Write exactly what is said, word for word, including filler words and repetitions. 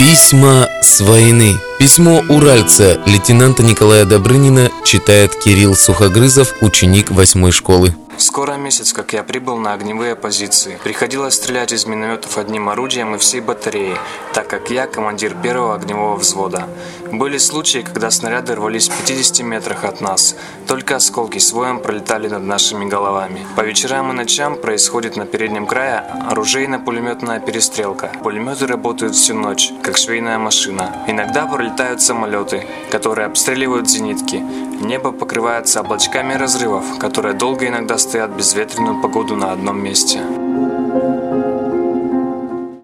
Письма с войны. Письмо уральца лейтенанта Николая Добрынина читает Кирилл Сухогрызов, ученик восьмой школы. Скоро месяц, как я прибыл на огневые позиции. Приходилось стрелять из минометов одним орудием и всей батареи, так как я командир первого огневого взвода. Были случаи, когда снаряды рвались в пятидесяти метрах от нас. Только осколки с воем пролетали над нашими головами. По вечерам и ночам происходит на переднем крае оружейно-пулеметная перестрелка. Пулеметы работают всю ночь, как швейная машина. Иногда пролетают самолеты, которые обстреливают зенитки. Небо покрывается облачками разрывов, которые долго иногда стоят безветренную погоду на одном месте.